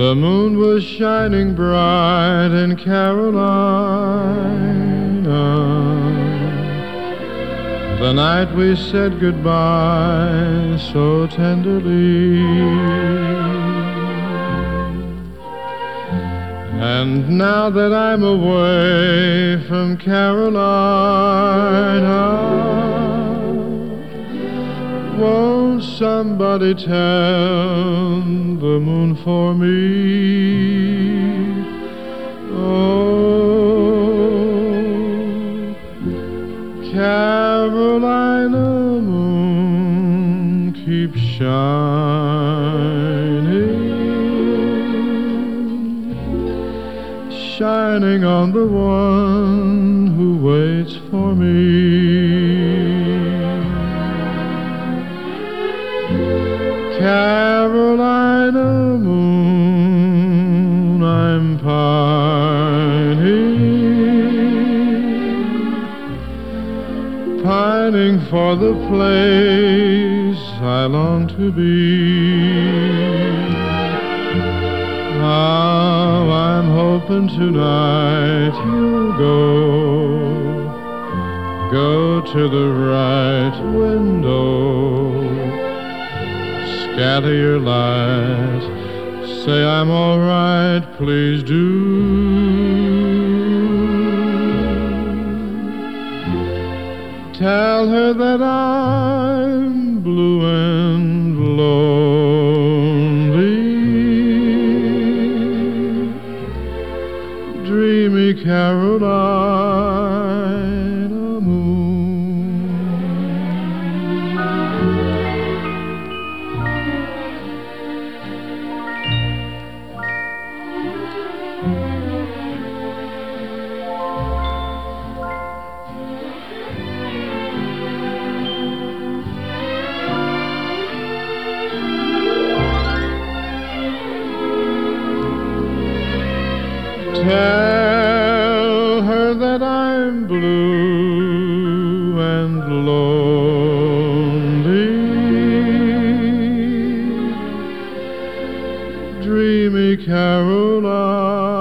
The moon was shining bright in Carolina the night we said goodbye so tenderly. And now that I'm away from Carolina, won't somebody tell the moon for me? Oh, Carolina moon, keep shining on the one who waits for me. Carolina moon, I'm pining for the place I long to be. How I'm hoping tonight you'll go to the right window, scatter your light, say I'm all right, please do. Tell her that I'm blue and lonely, dreamy Carolina moon. Tell her that I'm blue and lonely, dreamy Carolina.